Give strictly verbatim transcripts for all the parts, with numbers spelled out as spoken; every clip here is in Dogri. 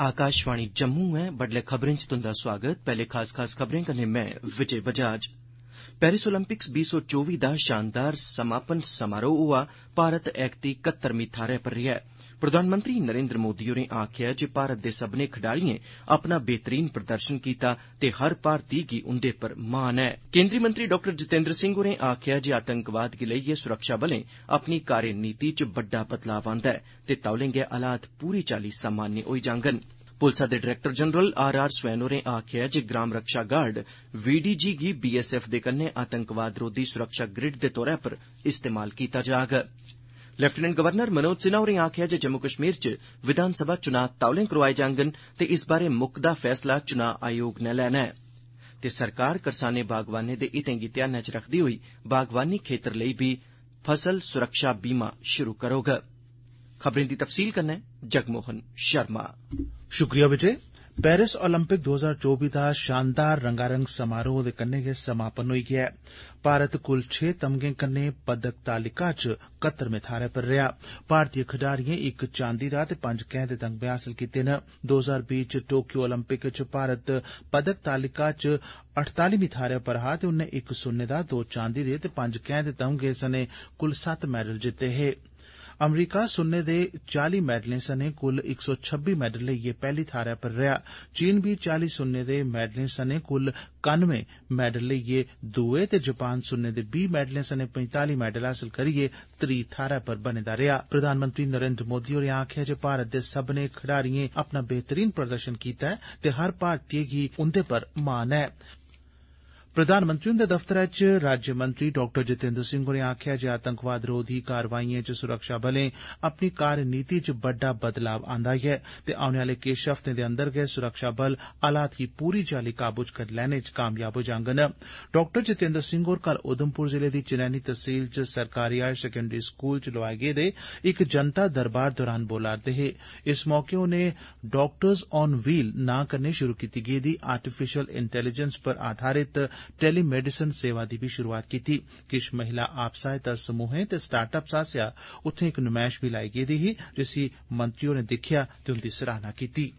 आकाशवाणी जम्मू है। बडलै खबरें च तुंदा स्वागत। पैहले खास खास खबरें कन्नै मैं विजय बजाज। पेरिस ओलंपिक्स बीस सौ चौबी दा शानदार समापन समारोह होआ। भारत ऐकती कत्तरमीं थाहरै पर रेहा। प्रधानमंत्री नरेन्द्र मोदी होरें आखेआ जे भारत दे सब्भनें खडारिएं अपना बेहतरीन प्रदर्शन कीता ते हर भारतीय गी उंदे पर मान ऐ। केन्द्री मंत्री डाक्टर जितेंद्र सिंह होरें आखेआ जे आतंकवाद गी लेइयै सुरक्षाबलें अपनी कार्यनीति च बड्डा बदलाव आंदा ऐ ते तौले गै हालात पूरी चाल्ली सामान्य होई जाङन। पुलसा दे director general R R Swain होरें आखेआ जे ग्राम रक्षा गार्ड वीडीजी गी बीएसएफ दे कन्नै आतंकवाद रोधी सुरक्षा ग्रिड दे तौरा पर इस्तेमाल कीता जाग। लेफ्टिनेंट गवर्नर मनोज सिन्हा होरें आखेआ जे जम्मू कश्मीर च विधानसभा चुनां तौले करोआए जाङन ते इस बारै मुकदा फैसला चुनां आयोग नै लैना ऐ ते सरकार करसानें बागवानें दे हितें गी ध्यानै च रखदे होई बागवानी खेतर लेई बी फसल सुरक्षा बीमा शुरू करोग। खबरें दी तफसील कन्नै जगमोहन शर्मा। शुक्रिया विजय। पेरिस ओलंपिक दो हजार चौबी दा शानदार रंगारंग समारोह दे कन्नै गै समापन होई गेआ ऐ। भारत कुल छे तमगें कन्नै पदक तालिका च कत्तरमें थाहरै पर रेहा। भारतीय खडारिएं इक चांदी दा ते पंज कैंह दे तमगे हासल कीते न। दो हजार बीह च टोक्यो ओलंपिक च भारत पदक तालिका च अड़तालीमीं थाहरै पर हा ते उन्नै इक सुन्ने दा, दो चांदी दे ते पंज कैंह दे तमगे सने कुल सत्त मैडल जित्ते हे। अमरीका सुन्ने दे चाली मैडलें सने कुल इक सौ छब्बी मैडल लेइयै पैहली थाहरै पर रेहा। चीन बी चाली सुन्ने दे मैडलें सने कुल कानवे मैडल लेइयै दुए ते जापान सुन्ने दे बीह मैडलें सने पैंताली मैडल हासल करियै त्री थाहरै पर बने दा रेहा। प्रधानमंत्री नरेन्द्र मोदी होरें आखेआ जे भारत दे सब्भनें खडारिएं अपना बेहतरीन प्रदर्शन कीता ऐ ते हर भारतीय गी उंदे पर मान ऐ। प्रधानमंत्री हुंदे दफ्तरै च राज्यमंत्री डाक्टर जितेंद्र सिंह होरें आखेआ जे आतंकवाद रोधी कारवाइएं च सुरक्षाबलें अपनी कार्यनीति च बड्डा बदलाव आंदा ऐ ते औने आले किश हफ्तें दे अंदर गै सुरक्षाबल हालात गी पूरी चाल्ली काबू च करी लैने च कामयाब होई जाङन। डाक्टर जितेंद्र सिंह होर कल उधमपुर जिले दी चनैनी तहसील च सरकारी हायर सेकेंडरी स्कूल च लोआए गेदे इक जनता दरबार दौरान बोला'रदे हे। इस मौके उनें डाक्टर्स ऑन व्हील नां कन्नै शुरू कीती गेदी आर्टिफिशियल इंटेलीजेंस पर आधारित टेलीमेडिसन सेवा दी बी शुरूआत कीती। किश महिला आप सहायता समूहें ते स्टार्टअप्स आसेआ उत्थे इक नुमैश बी लाई गेदी ही जिसी मंत्री होरें दिक्खेआ ते उंदी सराहना कीती।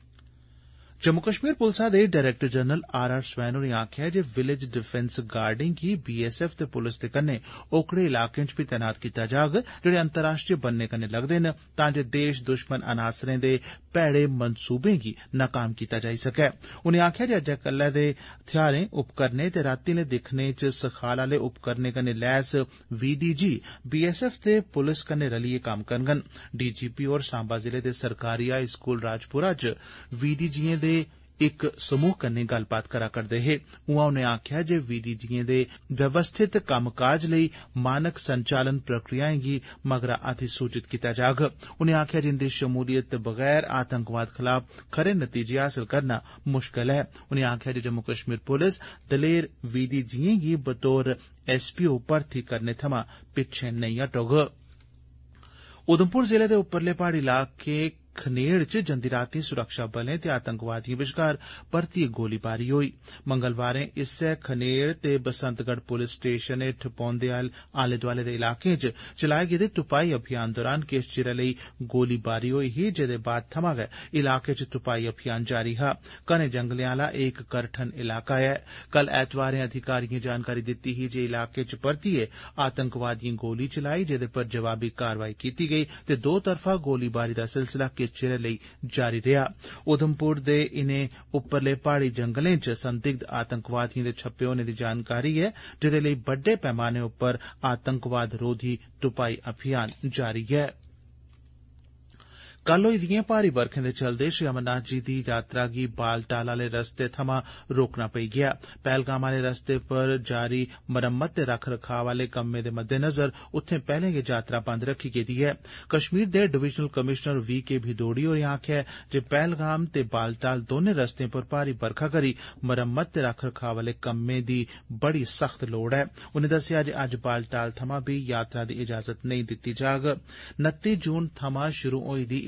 जम्मू कश्मीर पुलसा दे director general R R Swain होरें आखेआ जे विलेज डिफेंस गार्डें गी बीएसएफ ते पुलस दे कन्नै ओकड़े इलाकें च बी तैनात कीता जाग जेहड़े अंतर्राष्ट्रीय बन्ने कन्नै लगदे न तां जे देश दुश्मन अनासरें दे भैड़े मंसूबें गी नाकाम कीता जाई सकै। उनें आखेआ जे अज्जै कल्लै दे हथियारें उपकरणें ते रातीं लै दिक्खने च सखाल आले उपकरणें कन्नै लैस वीडीजी बीएसएफ ते पुलस कन्नै रलियै कम्म करङन। डीजीपी होर सांबा जिले दे सरकारी हाई स्कूल राजपुरा च वीडीजीएं दे इक समूह कन्नै गल्लबात करा करदे हे। उआं उनें आखेआ जे वीडीजीएं दे व्यवस्थित कम्मकाज लेई मानक संचालन प्रक्रियाएं गी मगरा अधिसूचित कीता जाग। उनें आखेआ जे इंदी शमूलियत दे बगैर आतंकवाद खलाफ खरे नतीजे हासल करना मुश्कल ऐ। उनें आखेआ जे जम्मू कश्मीर पुलस दलेर वीडीजीएं गी बतौर एसपीओ भर्थी करने थमां पिच्छे नेईं हटोग। उधमपुर जिले दे उप्परले पहाड़ी इलाके खनेड़ च जंदी रातीं सुरक्षा बलें ते आतंकवादिएं बश्कार परतियै गोलीबारी होई। मंगलवारें इस्सै खनेड़ ते बसंतगढ़ पुलिस स्टेशन हेठ पौंदे आले दोआले दे इलाकें च चलाए गेदे तुपाई अभियान दौरान किश चिरै लेई गोलीबारी होई ही जेदे बाद थमां गै इलाके च तुपाई अभियान जारी हा। घने जंगलें आला इक करठन इलाका ऐ। कल ऐतवारें अधिकारिएं जानकारी दित्ती ही जे इलाके च परतियै आतंकवादिएं गोली चलाई जेदे पर जवाबी कारवाई कीती गेई ते दो तरफा गोलीबारी दा सिलसिला किश चिरै लेई जारी रेहा। उधमपुर दे इनें उप्परले पहाड़ी जंगलें च संदिग्ध आतंकवादिएं दे छप्पे होने दी जानकारी ऐ जेदे लेई बड्डे पैमाने उप्पर आतंकवाद रोधी तुपाई अभियान जारी ऐ। कल होई दिएं भारी बरखें दे चलदे श्री अमरनाथ जी दी यात्रा गी बालटाल आले रस्ते थमां रोकना पेई गेआ। पहलगाम आले रस्ते पर जारी मरम्मत ते रख रखाव आले कम्में दे मद्देनजर उत्थें पैहले गै यात्रा बंद रखी गेदी ऐ। कश्मीर दे डिविजनल कमिशनर वी के भिदोड़ी होरें आखेआ जे पहलगाम ते बालटाल दौनें रस्तें पर भारी बरखा करी मरम्मत ते रख रखाव आले कम्में दी बड़ी सख्त लोड़ ऐ। उनें दस्सेआ जे अज्ज बालटाल थमां बी यात्रा दी इजाजत नेईं दित्ती जाग। उनत्ती जून थमां शुरू होई दी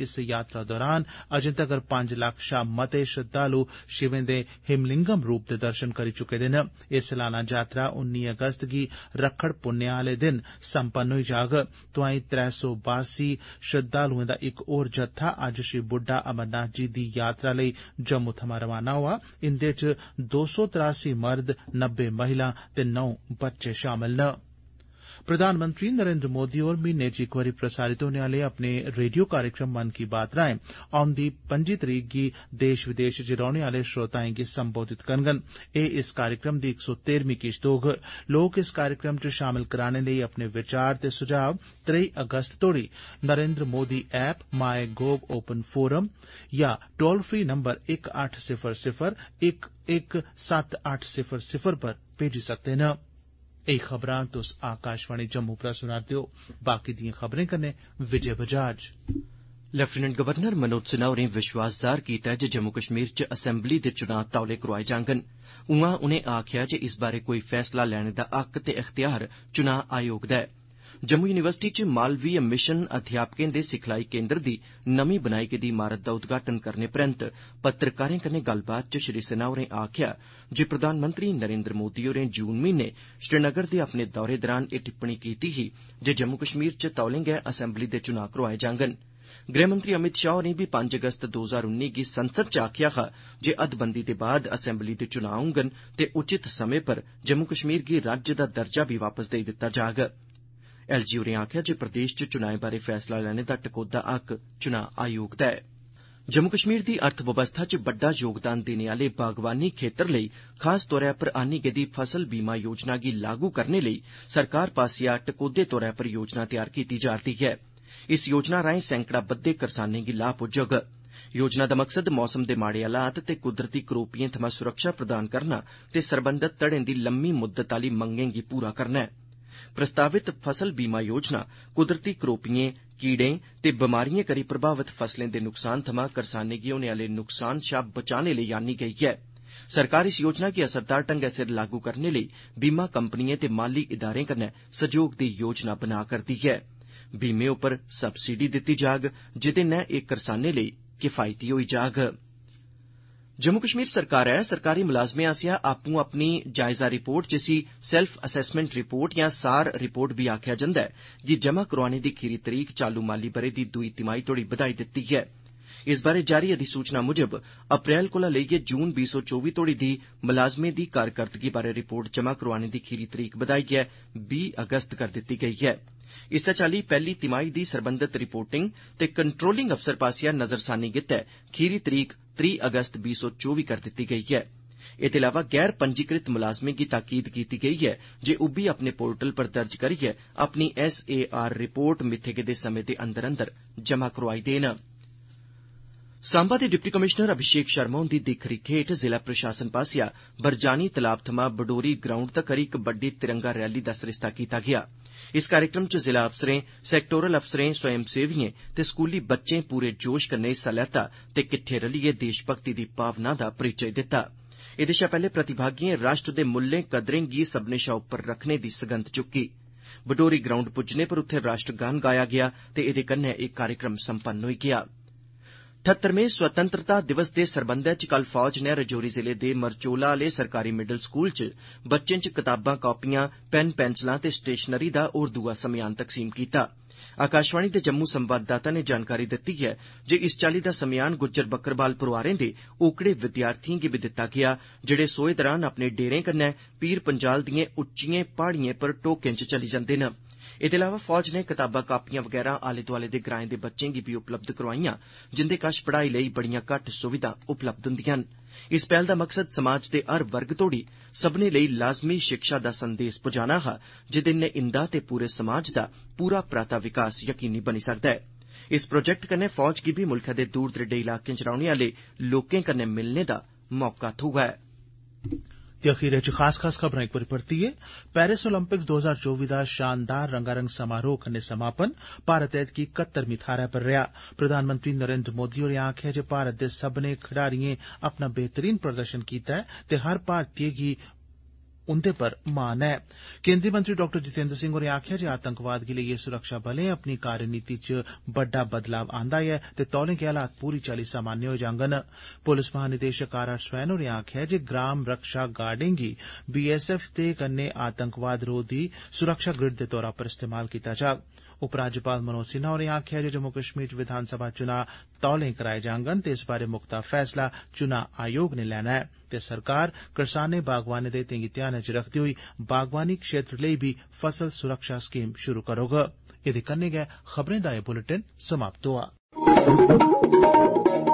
इस यात्रा दौरान अजें तगर पंज लक्ख शा मते श्रद्धालु शिवें दे हिमलिंगम रूप दे दर्शन करी चुके दे न। एह सलाना यात्रा उन्नी अगस्त गी रक्खड़ पुन्नेआ आले दिन संपन्न होई जाग। तोआईं त्रै सौ बासी श्रद्धालुएं दा इक होर जत्था अज्ज श्री बुड्ढा अमरनाथ जी दी यात्रा लेई जम्मू थमां रवाना होआ। इंदे च दो सौ त्रासी मर्द, नब्बे महिलां ते नौ बच्चे शामल न। प्रधानमंत्री नरेंद्र मोदी होर म्हीने च इक बारी प्रसारित होने आले अपने रेडियो कार्यक्रम मन की बात राएं औंदी पंजी तरीक गी देश विदेश च रौहने आले श्रोताएं गी संबोधित करङन। एह इस कार्यक्रम दी इक सौ तेरहवीं किश्त होग। लोक इस कार्यक्रम च शामल कराने लेई अपने विचार ते सुझाव त्रेई अगस्त तोड़ी Narendra Modi app, My Gov open forum या टोल फ्री नंबर इक अट्ठ सिफर सिफर इक इक सत्त अट्ठ सिफर सिफर पर भेजी सकदे न। एह खबरां तुस आकाशवाणी जम्मू परा सुना रदे हो। बाकी दिएं खबरें कन्नै विजय बजाज। लेफ्टिनेंट गवर्नर मनोज सिन्हा होरें विश्वास जाहर कीता ऐ जे जम्मू कश्मीर च असैम्बली दे चुनां तौले करोआए जाङन। उआं उनें आखेआ जे इस बारै कोई फैसला लैने दा हक ते इख्तियार चुनां आयोग दा ऐ। जम्मू यूनिवर्सिटी च मालवीय मिशन अध्यापकें दे सिखलाई केन्द्र दी नमीं बनाई गेदी इमारत दा उद्घाटन करने परैंत पत्रकारें कन्नै गल्लबात च श्री सिन्हा होरें आखेआ जे प्रधानमंत्री नरेंद्र मोदी होरें जून म्हीने श्रीनगर दे अपने दौरे दौरान एह टिप्पणी कीती ही जे जम्मू कश्मीर च तौले गै असैम्बली दे चुनां करोआए जाङन। गृहमंत्री अमित शाह होरें बी पंज अगस्त दो हजार उन्नी गी संसद च आखेआ हा जे हदबंदी दे बाद असैम्बली दे चुनां होङन ते उचित समें पर जम्मू कश्मीर गी राज्य दा दर्जा बी वापस देई दित्ता जाग। एलजी होरें आखेआ जे प्रदेश च चुनाएं बारै फैसला लैने दा टकोह्दा हक चुनां आयोग दा ऐ। जम्मू कश्मीर दी अर्थ बवस्था च बड्डा योगदान देने आले बागवानी खेतर लेई खास तौर पर आन्नी गेदी फसल बीमा योजना गी लागू करने लेई सरकार पास्सेआ टकोह्दे तौर पर योजना तैयार कीती जा'रदी ऐ। इस योजना राएं सैंकड़ा बद्दे करसानें गी लाह् पुज्जोग। योजना दा मकसद मौसम दे माड़े हालात ते कुदरती करोपिएं थमां सुरक्षा प्रदान करना ते सरबंधत धड़ें दी लम्मी मुद्दत आली मंगें गी पूरा करना ऐ। प्रस्तावित फसल बीमा योजना कुदरती करोपिएं, कीड़ें ते बमारिएं करी प्रभावित फसलें दे नुकसान थमां करसानें गी होने आले नुकसान शा बचाने लेई आन्नी गेई ऐ। सरकार इस योजना गी असरदार ढंगै सिर लागू करने लेई बीमा कंपनिएं ते माली इदारें कन्नै सैह्योग दी योजना बना करदी ऐ। बीमे उप्पर सबसिडी दित्ती जाग जेह्दे नै एह् करसानें लेई किफायती होई जाग। जम्मू कश्मीर सरकारै सरकारी मुलाजमें आसेआ आपूं अपनी जायजा रिपोर्ट जिसी सेल्फ असैसमेंट रिपोर्ट या सार रिपोर्ट बी आखेआ जंदा ऐ गी जमा करोआने दी खीरी तरीक चालू माली ब'रे दी दूई तिमाही तोड़ी बधाई दित्ती ऐ। इस बारै जारी अधिसूचना मुजब अप्रैल कोला लेइयै जून बीह् सौ चौबी तोड़ी दी मुलाजमें दी कारकर्दगी बारै रिपोर्ट जमा करोआने दी खीरी तरीक बधाइयै बीह् अगस्त कर दित्ती गेई ऐ। इस्सै चाल्ली पैह्ली तिमाही दी सरबंधत रिपोर्टिंग ते कंट्रोलिंग अफसर पास्सेआ नजरसानी गित्तै खीरी तरीक त्रीह् अगस्त बीह् सौ चौबी कर दित्ती गेई ऐ। एह्दे अलावा गैर पंजीकृत मुलाजमें गी ताकीद कीती गेई ऐ जे ओह् बी अपने पोर्टल पर दर्ज करियै अपनी एस ए आर रिपोर्ट मित्थे गेदे समें दे अंदर अंदर जमा करोआई देन। सांबा दे डिप्टी कमिशनर अभिषेक शर्मा हुंदी दिक्ख रिक्ख हेठ जिला प्रशासन पास्सेआ बरजानी तलाब थमां बडोरी ग्राउंड तक्कर इक बड्डी तिरंगा रैली दा सरिस्ता कीता गेआ। इस कार्यक्रम च जिला अफसरें, सैक्टोरल अफसरें, स्वयंसेविएं ते स्कूली बच्चें पूरे जोश कन्नै हिस्सा लैता ते किट्ठे रलियै देशभक्ति दी भावना दा परिचय दित्ता। एह्दे शा पैह्ले प्रतिभागिएं राष्ट्र दे मुल्लें कदरें गी सब्भनें शा उप्पर रखने दी सगंध चुक्की। बडोरी ग्राउंड पुज्जने पर उत्थे राष्ट्रगान गाया गेआ ते एह्दे कन्नै एह् कार्यक्रम संपन्न होई गेआ। ठत्तरमें स्वतंत्रता दिवस दे सरबंधै च कल फौज नै रजौरी जिले दे मरचोला आले सरकारी मिडल स्कूल च बच्चें च कताबां, कापियां, पैन, पैंसलां ते स्टेशनरी दा होर दूआ समेयान तकसीम कीता। आकाशवाणी दे जम्मू संवाददाता ने जानकारी दित्ती ऐ जे इस चाल्ली दा समेयान गुज्जर बक्करवाल परोआरें दे ओकड़े विद्यार्थिएं गी बी दित्ता गेआ जेहड़े सोए दरान अपने डेरें कन्नै पीर पंजाल दिएं उच्चिएं प्हाड़िएं पर टोकें च चली जंदे न। एह्दे अलावा फौज नै कताबां, कापियां वगैरा आले दोआले दे ग्राएं दे बच्चें गी बी उपलब्ध करोआईयां जिंदे कश पढ़ाई लेई बड़ियां घट्ट सुविधां उपलब्ध हुंदियां न। इस पैह्ल दा मकसद समाज दे हर वर्ग तोड़ी सब्भनें लेई लाज़मी शिक्षा दा संदेस पुजाना हा जेह्दे नै इंदा ते पूरे समाज दा पूरा पराता विकास यकीनी बनी सकदा ऐ। इस प्रोजेक्ट कन्नै फौज गी बी मुल्खै दे दूर दरेडे इलाकें च रौह्ने आले लोकें कन्नै मिलने दा मौका थ्होआ ऐ। ते अखीरै च खास खास खबरां इक बारी परतियै पेरिस ओलंपिक्स दो हजार चौबी दा शानदार रंगारंग समारोह कन्नै समापन भारत ऐतकी इकहत्तरमीं थाह्रै पर रेहा। प्रधानमंत्री नरेंद्र मोदी होरें आखेआ जे भारत दे सब्भनें खडारिएं अपना बेहतरीन प्रदर्शन कीता ऐ ते हर भारतीय गी उन्दे पर मान ऐ। केन्द्री मंत्री डॉ जितेंद्र सिंह होरें आखेआ जे आतंकवाद गी लेइयै सुरक्षा बलें अपनी कार्यनीति च बड्डा बदलाव आंदा ऐ ते तौले गै हालात पूरी चाल्ली सामान्य होई जांगन। पुलस महानिदेशक आर आर स्वैन होरें आखेआ जे ग्राम रक्षा गार्डें गी बी एस एफ दे कन्नै आतंकवाद रोधी सुरक्षा ग्रिड दे तौरा पर इस्तेमाल कीता जाग। उपराज्यपाल मनोज सिन्हा होरें आखेआ जे जम्मू कश्मीर च विधानसभा चुनां तौले कराए जांगन ते इस बारै मुक्ता फैसला चुनां आयोग ने लैना ऐ ते सरकार करसानें बागवानें दे हितें गी ध्यानै च रखदे होई बागवानी क्षेत्र लेई बी फसल सुरक्षा स्कीम शुरू करोग। एदे कन्नै गै खबरें दा एह बुलेटिन समाप्त होआ।